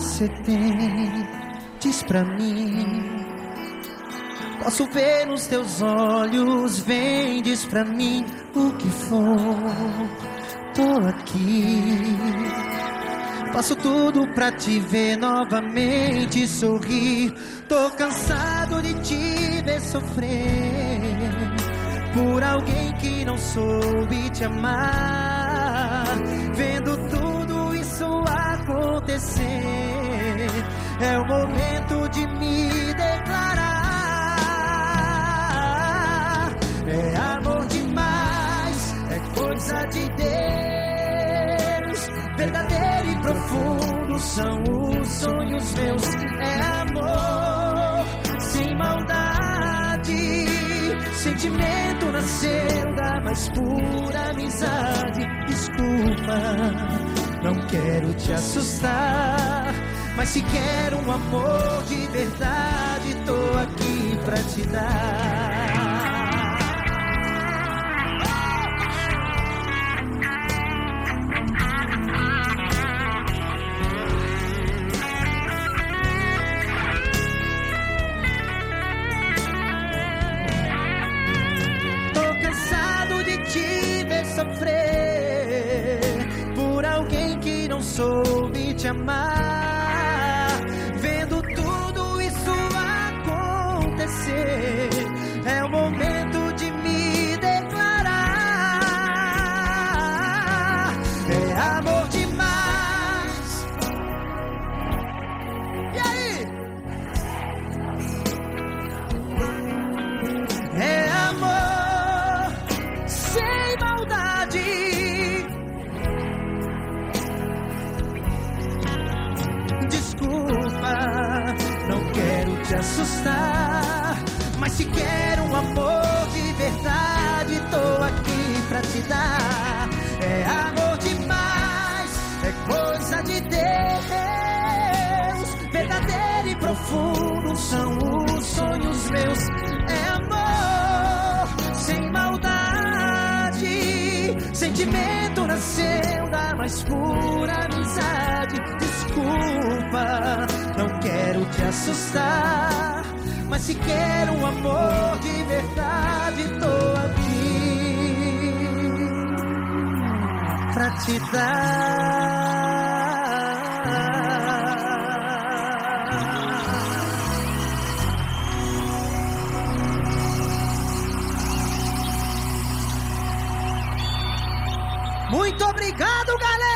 você tem, diz pra mim. Posso ver nos teus olhos, vem, diz pra mim o que for. Tô aqui, faço tudo pra te ver novamente sorrir. Tô cansado de te ver sofrer por alguém que não soube te amar. Vendo tudo isso acontecer, é o momento de me declarar. É amor demais, é coisa de Deus, verdadeiro e profundo são os sonhos meus. É amor sem maldade, sentimento nasceu da mais pura amizade. Desculpa, não quero te assustar, mas se quero um amor de verdade, tô aqui pra te dar. Sofrer por alguém que não soube te amar. Vendo tudo isso acontecer, é o momento de me declarar. É amor demais. E aí? É amor sem maldade, desculpa, não quero te assustar, mas se quero um amor de verdade, tô aqui pra te dar. É amor demais, é coisa de Deus, verdadeiro e profundo são os sonhos meus. É amor sem maldade, sentimento nasceu da mais pura amizade. Desculpa, não quero te assustar, mas se quero um amor de verdade, tô aqui pra te dar. Muito obrigado, galera!